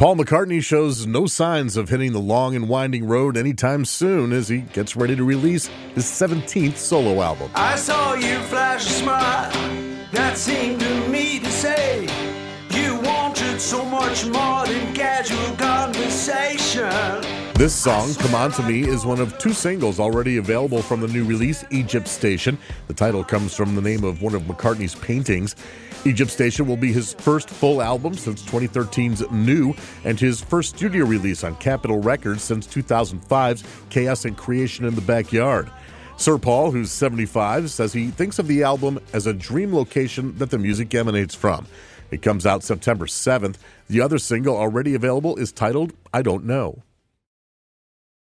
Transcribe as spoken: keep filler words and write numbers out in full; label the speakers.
Speaker 1: Paul McCartney shows no signs of hitting the long and winding road anytime soon as he gets ready to release his seventeenth solo album.
Speaker 2: I saw you flash a smile that seemed to me to say you wanted so much more than casual conversation.
Speaker 1: This song, Come On To Me, is one of two singles already available from the new release, Egypt Station. The title comes from the name of one of McCartney's paintings. Egypt Station will be his first full album since twenty thirteen's New and his first studio release on Capitol Records since two thousand five's Chaos and Creation in the Backyard. Sir Paul, who's seventy-five, says he thinks of the album as a dream location that the music emanates from. It comes out September seventh. The other single already available is titled I Don't Know.